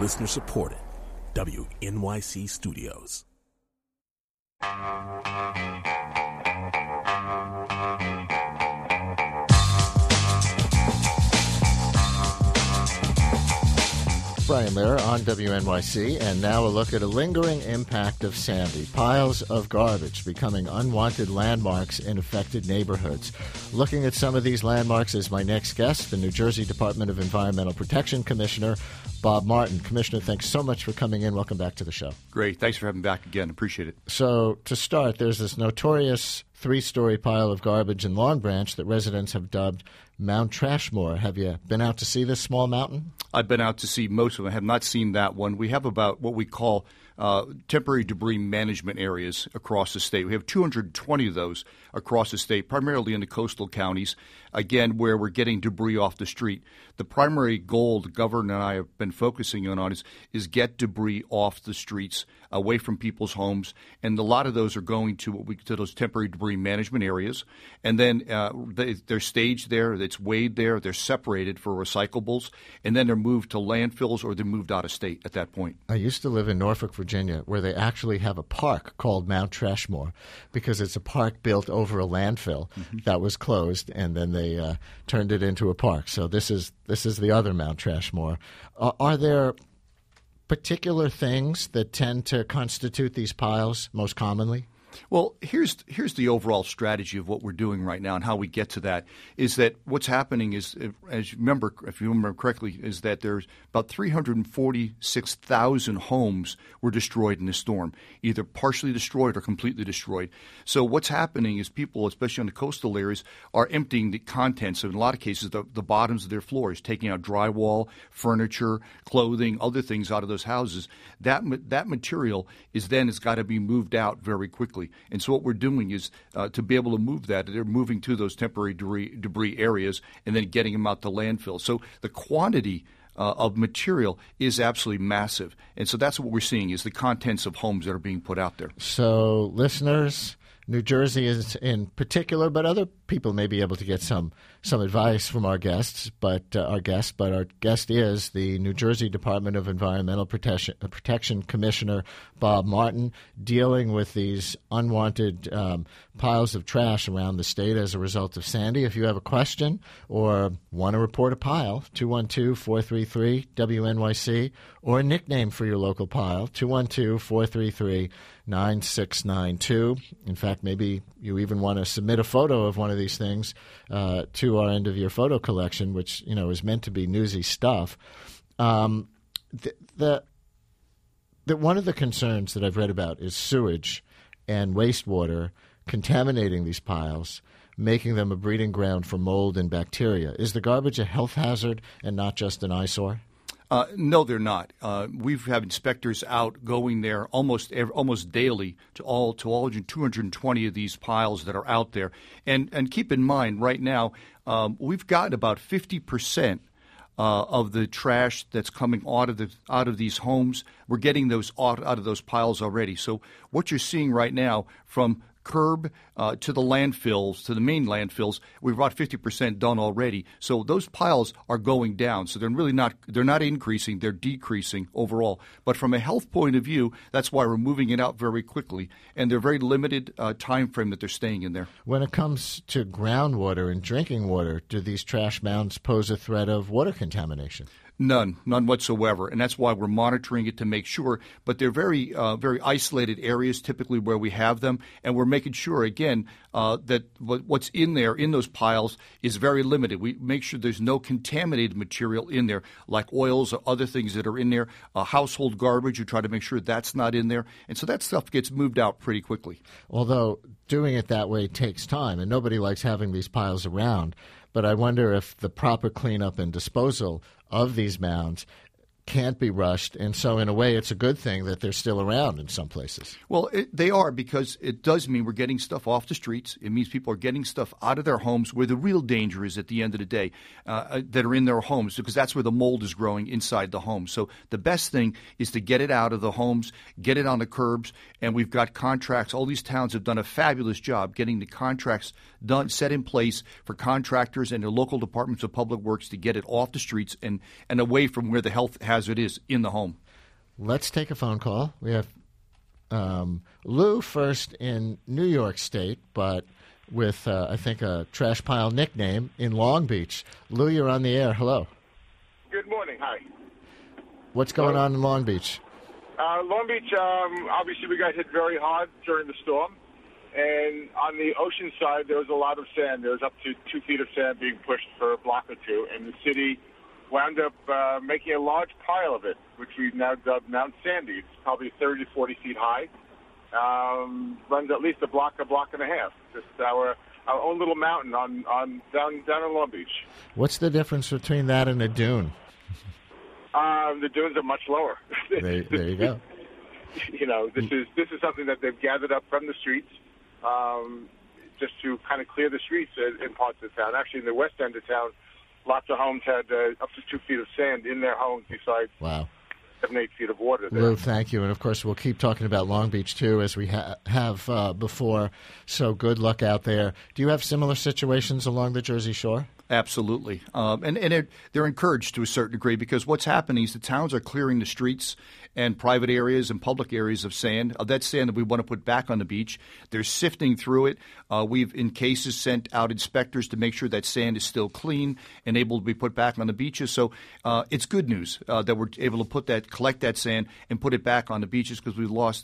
Listener supported. WNYC Studios. Brian Lehrer on WNYC, and now a look at a lingering impact of Sandy. Piles of garbage becoming unwanted landmarks in affected neighborhoods. Looking at some of these landmarks is my next guest, the New Jersey Department of Environmental Protection Commissioner, Bob Martin. Commissioner, thanks so much for coming in. Welcome back to the show. Great. Thanks for having me back again. Appreciate it. So, to start, there's this notorious 3-story pile of garbage in Long Branch that residents have dubbed Mount Trashmore. Have you been out to see this small mountain? I've been out to see most of them. I have not seen that one. We have about what we call temporary debris management areas across the state. We have 220 of those across the state, primarily in the coastal counties, again, where we're getting debris off the street. The primary goal the governor and I have been focusing on is get debris off the streets, away from people's homes, and a lot of those are going to those temporary debris management areas, and then they're staged there, it's weighed there, they're separated for recyclables, and then they're moved to landfills or they're moved out of state at that point. I used to live in Norfolk, Virginia, where they actually have a park called Mount Trashmore because it's a park built over a landfill that was closed, and then they turned it into a park. So this is the other Mount Trashmore. Are there particular things that tend to constitute these piles most commonly? Well, here's the overall strategy of what we're doing right now and how we get to that is that what's happening is, if you remember correctly, is that there's about 346,000 homes were destroyed in this storm, either partially destroyed or completely destroyed. So what's happening is people, especially in the coastal areas, are emptying the contents, in a lot of cases, the bottoms of their floors, taking out drywall, furniture, clothing, other things out of those houses. That material has got to be moved out very quickly. And so what we're doing is to be able to move that, they're moving to those temporary debris areas and then getting them out to landfill. So the quantity of material is absolutely massive. And so that's what we're seeing is the contents of homes that are being put out there. So listeners, New Jersey is in particular, but other people may be able to get some advice from our guests. But our guest is the New Jersey Department of Environmental Protection Commissioner Bob Martin, dealing with these unwanted piles of trash around the state as a result of Sandy. If you have a question or want to report a pile, 212-433-WNYC, or a nickname for your local pile, 212-433-9692. In fact, maybe you even want to submit a photo of one of these things to our end-of-year photo collection, which is meant to be newsy stuff. One of the concerns that I've read about is sewage and wastewater contaminating these piles, making them a breeding ground for mold and bacteria. Is the garbage a health hazard and not just an eyesore? No, they're not. We've had inspectors out going there almost daily to all 220 of these piles that are out there. And keep in mind, right now, we've got about 50% of the trash that's coming out of these homes. We're getting those out of those piles already. So what you're seeing right now from curb to the landfills, to the main landfills, we've about 50% done already. So those piles are going down. So they're not increasing, they're decreasing overall. But from a health point of view, that's why we're moving it out very quickly. And they're very limited time frame that they're staying in there. When it comes to groundwater and drinking water, do these trash mounds pose a threat of water contamination? None whatsoever, and that's why we're monitoring it to make sure. But they're very isolated areas, typically where we have them, and we're making sure again that what's in there in those piles is very limited. We make sure there's no contaminated material in there, like oils or other things that are in there. Household garbage, you try to make sure that's not in there, and so that stuff gets moved out pretty quickly. Although doing it that way takes time, and nobody likes having these piles around. But I wonder if the proper cleanup and disposal of these mounds can't be rushed, and so in a way it's a good thing that they're still around in some places. Well, they are, because it does mean we're getting stuff off the streets. It means people are getting stuff out of their homes where the real danger is at the end of the day, that are in their homes, because that's where the mold is growing inside the home. So the best thing is to get it out of the homes, get it on the curbs, and we've got contracts. All these towns have done a fabulous job getting the contracts done, set in place for contractors and their local departments of public works to get it off the streets and away from where the health hazard hazard is in the home. Let's take a phone call. We have Lou first in New York State, but with, I think, a trash pile nickname in Long Beach. Lou, you're on the air. Hello. Good morning. Hi. What's going on in Long Beach? Long Beach, obviously we got hit very hard during the storm. And on the ocean side, there was a lot of sand. There was up to 2 feet of sand being pushed for a block or two. And the city wound up making a large pile of it, which we've now dubbed Mount Sandy. It's probably 30 to 40 feet high. Runs at least a block and a half. Just our own little mountain on down in Long Beach. What's the difference between that and a dune? The dunes are much lower. There you go. You know, this is something that they've gathered up from the streets, just to kind of clear the streets in parts of the town. Actually, in the west end of town, lots of homes had up to 2 feet of sand in their homes besides 7, 8 feet of water there. Lou, thank you. And, of course, we'll keep talking about Long Beach, too, as we have before. So good luck out there. Do you have similar situations along the Jersey Shore? Absolutely. And they're encouraged to a certain degree because what's happening is the towns are clearing the streets and private areas and public areas of sand, of that sand that we want to put back on the beach. They're sifting through it. We've, in cases, sent out inspectors to make sure that sand is still clean and able to be put back on the beaches. So it's good news that we're able to collect that sand and put it back on the beaches because we've lost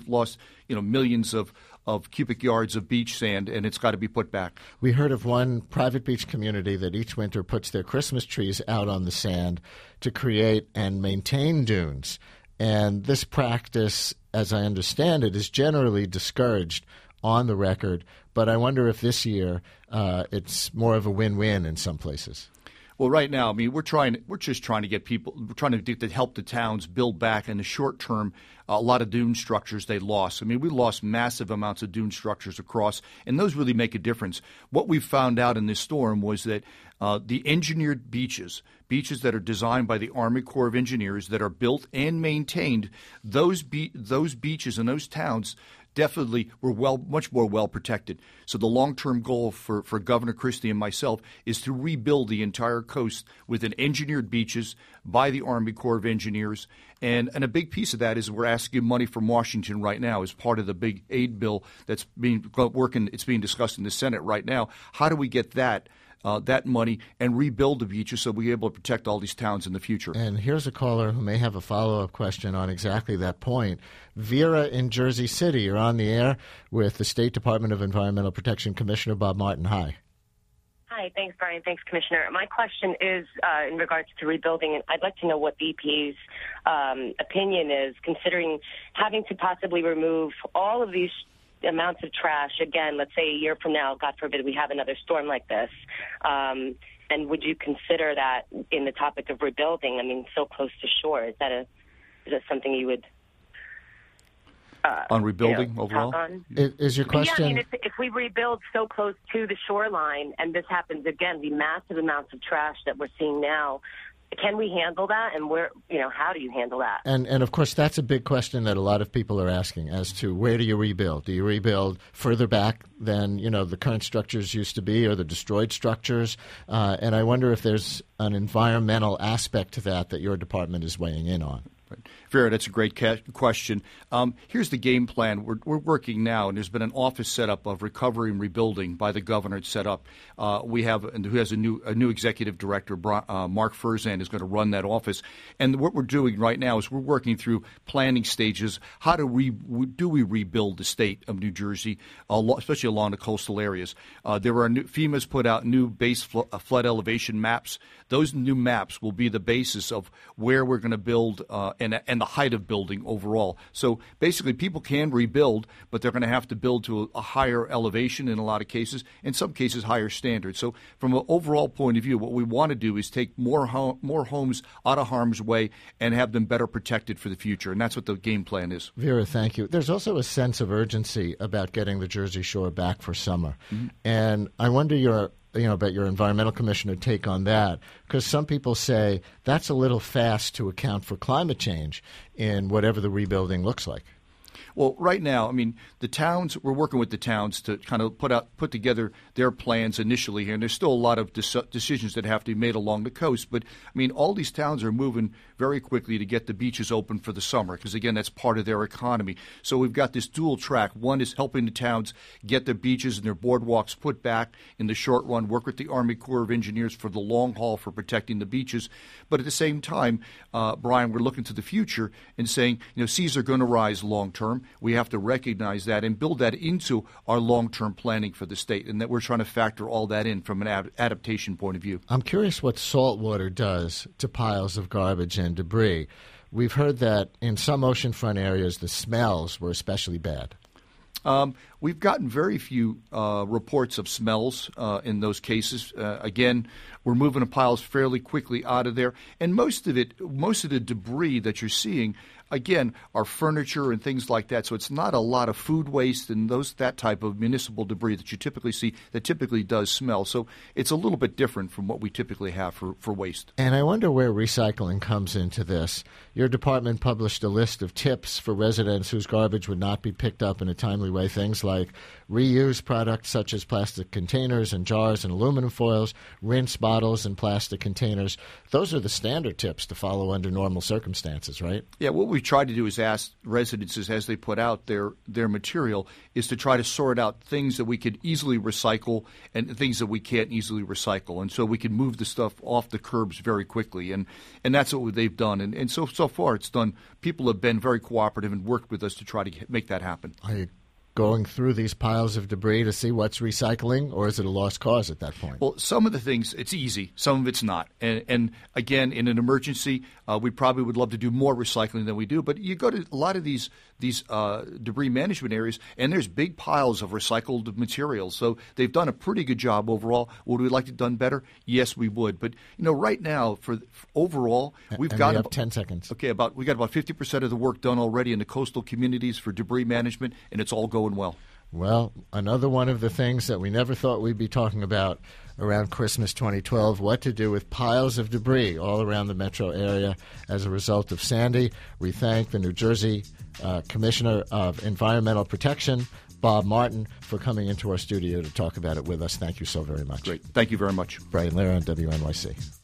millions of cubic yards of beach sand, and it's got to be put back. We heard of one private beach community that each winter puts their Christmas trees out on the sand to create and maintain dunes. And this practice, as I understand it, is generally discouraged on the record. But I wonder if this year it's more of a win-win in some places. Well, right now, I mean, we're just trying to get people. We're trying to help the towns build back in the short term a lot of dune structures they lost. I mean, we lost massive amounts of dune structures across, and those really make a difference. What we found out in this storm was that the engineered beaches that are designed by the Army Corps of Engineers that are built and maintained, those beaches and those towns definitely were much more well protected. So the long-term goal for Governor Christie and myself is to rebuild the entire coast with engineered beaches by the Army Corps of Engineers. And a big piece of that is we're asking money from Washington right now as part of the big aid bill that's being discussed in the Senate right now. How do we get that money and rebuild the beaches so we're able to protect all these towns in the future? And here's a caller who may have a follow-up question on exactly that point. Vera in Jersey City, you're on the air with the State Department of Environmental Protection Commissioner Bob Martin. Hi. Hi, thanks, Brian. Thanks, Commissioner. My question is in regards to rebuilding, and I'd like to know what the EPA's opinion is, considering having to possibly remove all of these amounts of trash, again, let's say a year from now, God forbid, we have another storm like this. And would you consider that in the topic of rebuilding? I mean, so close to shore. Is that something you would on rebuilding overall? On? Is your question? Yeah, I mean, if we rebuild so close to the shoreline, and this happens again, the massive amounts of trash that we're seeing now, can we handle that? And how do you handle that? And of course, that's a big question that a lot of people are asking as to where do you rebuild? Do you rebuild further back than the current structures used to be, or the destroyed structures? And I wonder if there's an environmental aspect to that your department is weighing in on. Vera, that's a great question. Here's the game plan. We're working now, and there's been an office set up of recovery and rebuilding by the governor. It's set up. We have who has a new executive director, Mark Furzan, is going to run that office. And what we're doing right now is we're working through planning stages. How do we rebuild the state of New Jersey, especially along the coastal areas? FEMA's put out new base flood elevation maps. Those new maps will be the basis of where we're going to build and the height of building overall. So basically, people can rebuild, but they're going to have to build to a higher elevation in a lot of cases, in some cases higher standards. So from an overall point of view, what we want to do is take more homes out of harm's way and have them better protected for the future, and that's what the game plan is. Vera, thank you. There's also a sense of urgency about getting the Jersey Shore back for summer, and I wonder about your environmental commissioner take on that, because some people say that's a little fast to account for climate change in whatever the rebuilding looks like. Well, right now, I mean, the towns, we're working with the towns to kind of put together their plans initially here, and there's still a lot of decisions that have to be made along the coast. But, I mean, all these towns are moving very quickly to get the beaches open for the summer because, again, that's part of their economy. So we've got this dual track. One is helping the towns get their beaches and their boardwalks put back in the short run, work with the Army Corps of Engineers for the long haul for protecting the beaches. But at the same time, Brian, we're looking to the future and saying, seas are going to rise long term. We have to recognize that and build that into our long-term planning for the state, and that we're trying to factor all that in from an adaptation point of view. I'm curious what salt water does to piles of garbage and debris. We've heard that in some oceanfront areas the smells were especially bad. We've gotten very few reports of smells in those cases. Again, we're moving the piles fairly quickly out of there, and most of the debris that you're seeing, again, are furniture and things like that. So it's not a lot of food waste and that type of municipal debris that you typically see that typically does smell. So it's a little bit different from what we typically have for waste. And I wonder where recycling comes into this. Your department published a list of tips for residents whose garbage would not be picked up in a timely way. Things like reuse products such as plastic containers and jars and aluminum foils, rinse bottles and plastic containers. Those are the standard tips to follow under normal circumstances, right? Yeah, what we tried to do is ask residents as they put out their material is to try to sort out things that we could easily recycle and things that we can't easily recycle. And so we can move the stuff off the curbs very quickly. And that's what they've done. And so far it's done. People have been very cooperative and worked with us to try to make that happen. Are you going through these piles of debris to see what's recycling, or is it a lost cause at that point? Well, some of the things, it's easy. Some of it's not. And again, in an emergency, we probably would love to do more recycling than we do. But you go to a lot of these debris management areas, and there's big piles of recycled materials. So they've done a pretty good job overall. Would we like it done better? Yes, we would. But, right now, for overall, we have 10 seconds. Okay, we got about 50% of the work done already in the coastal communities for debris management, and it's all going well. Well, another one of the things that we never thought we'd be talking about around Christmas 2012, what to do with piles of debris all around the metro area as a result of Sandy. We thank the New Jersey Commissioner of Environmental Protection, Bob Martin, for coming into our studio to talk about it with us. Thank you so very much. Great. Thank you very much. Brian Lehrer on WNYC.